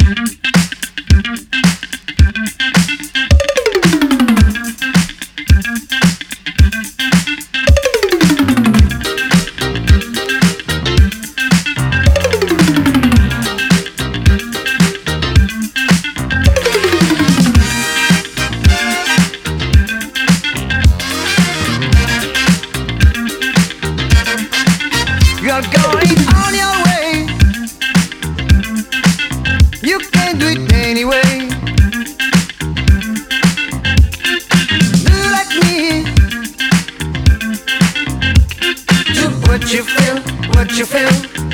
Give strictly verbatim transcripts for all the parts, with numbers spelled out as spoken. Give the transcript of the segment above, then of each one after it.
You're going on your way. You can do it anyway. Do like me. Do what you feel, what you feel.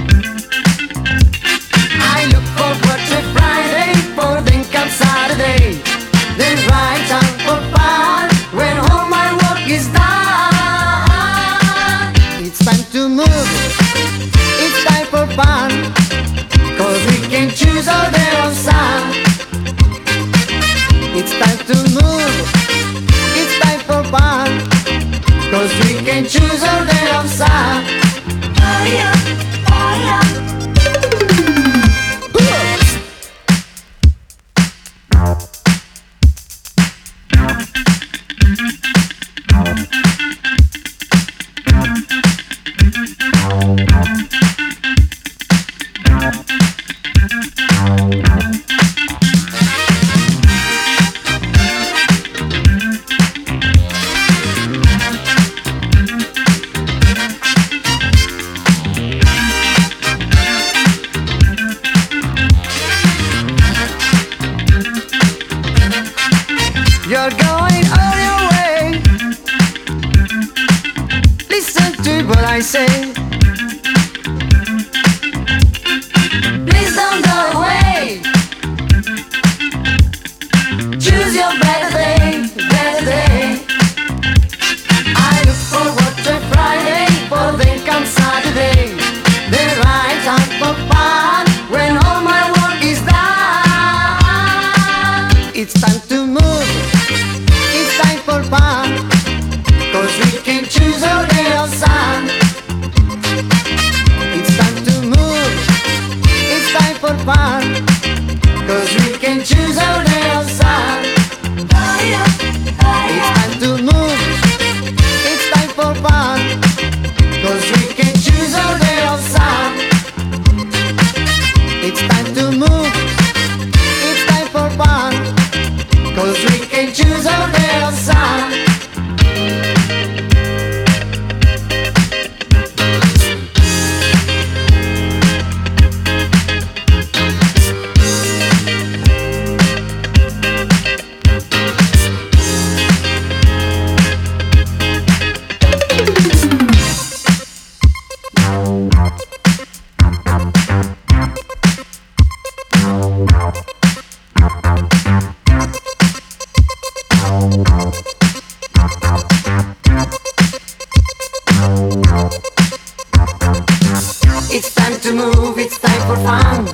I look forward to Friday, for then comes Saturday. Then right time for fun, when all my work is done. It's time to move. It's time for fun, cause we can choose our day of sun. It's time to move. It's time for fun, cause we can choose our day of sun. Fire, fire. You're going on your way. Listen to what I say. Please don't go away. Choose your better day, better day. I look forward to Friday, for then comes Saturday. The right time for fun, when all my work is done. It's time to move. It's time for fun, cause we can choose our day of sun. It's time to move. It's time for fun, cause we can choose our day of sun. It's time to move. It's time for fun, cause we can choose our day of sun. It's time to move. It's time for fun, cause we can choose our day of sun. It's time to move, it's time for fun.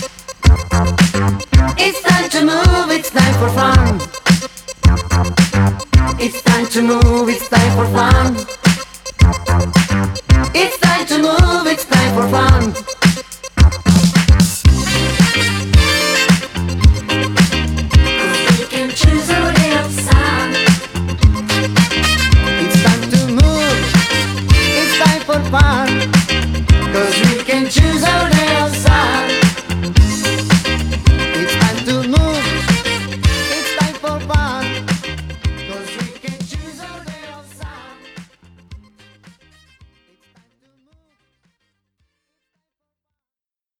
It's time to move, it's time for fun. It's time to move.